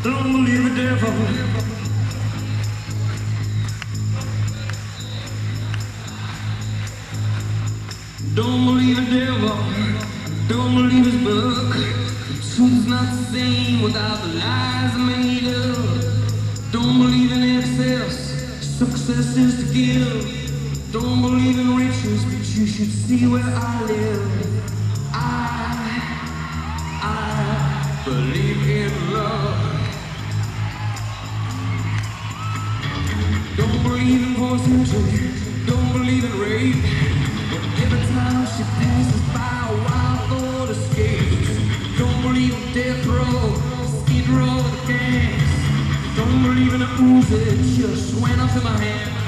Don't believe the devil. Don't believe the devil. Don't believe his book. Truth's not the same without the lies made up. Don't believe in excess. Success is to give. Don't believe in riches, but you should see where I live. I believe in love. Don't believe in forced entry. Don't believe in rape. But every time she passes by, a wild thought escapes. Don't believe in death row, skid row with the gangs. Don't believe in a ooze that just went up in my hand.